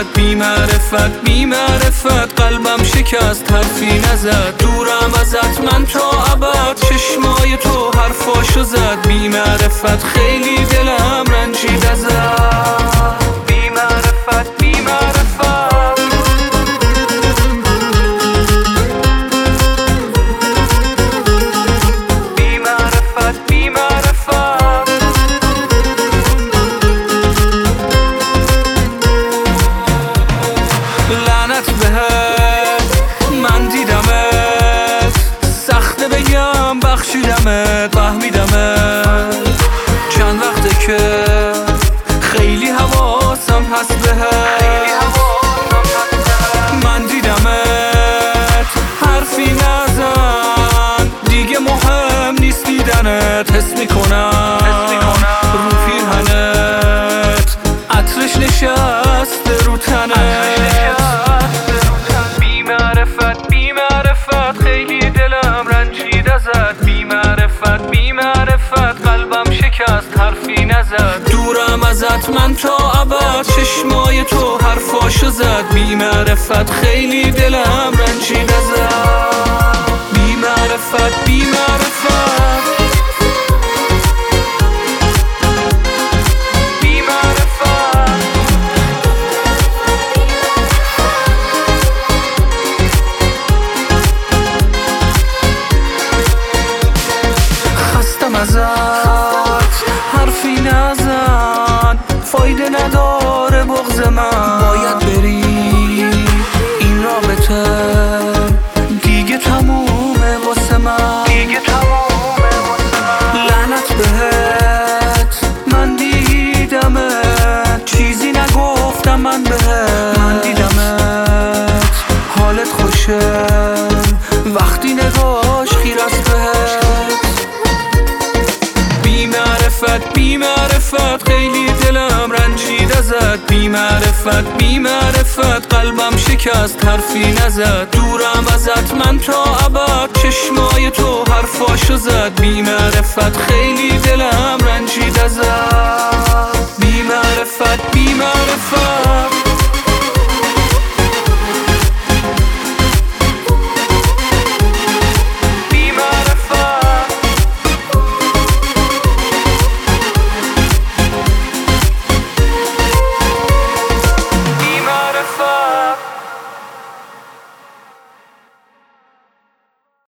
نزد، بی معرفت بی معرفت قلبم شکست حرفی نزد. دورم ازت من تا ابد، چشمای تو حرفاشو زد. بی معرفت خیلی دلم رنجید ازت، بی معرفت بی معرفت. بی معرفت بی معرفت لعنت بهت، من دیدمت، سخته بگم بخشیدمت، فهمیدمت. چند وقته که خیلی حواسم هست بهت، من دیدمت حرفی نزن، دیگه مهم نیست دیدنت. حس میکنم رو پیرهنت عطرش نشسته رو تنت. بی معرفت بی معرفت خیلی دلم رنجید ازت. بی معرفت بی معرفت قلبم شکست حرفی نزد. دورم ازت من تا ابد، چشمای تو حرفاشو زد. بی معرفت خیلی دلم رنجید ازت، بی معرفت بی معرفت. ازت حرفی نزن، فایده نداره بغض من. باید بری، این رابطه دیگه تمومه واسه من. لعنت بهت، من دیدمت، چیزی نگفتم من بهت. من دیدمت حالت خوشه وقتی نگاش خیره است بهت. بی معرفت خیلی دلم رنجید ازت. بی معرفت بی معرفت قلبم شکست حرفی نزد. دورم ازت من تا ابد، چشمای تو حرفاشو زد. بی معرفت خیلی دلم